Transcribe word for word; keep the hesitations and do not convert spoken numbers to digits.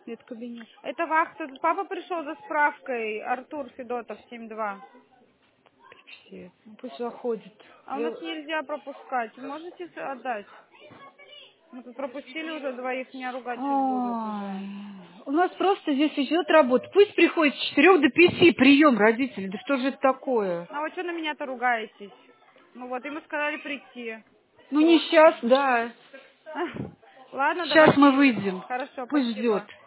Нет, кабинет. Это вахта. Тут папа пришел за справкой. Артур Федотов, семь два. Все. Ну, пусть заходит. А у Я... нас нельзя пропускать. Можете с- отдать? Мы тут пропустили уже двоих, меня ругать сейчас будут уже. Ай, у нас просто здесь идет работа. Пусть приходит с четырех до пяти прием родителей. Да что же это такое? А вот что на меня-то ругаетесь? Ну вот, ему сказали прийти. Ну не Срочно. сейчас, да. Ладно, Сейчас мы давайте. выйдем. Хорошо, Пусть спасибо. ждет.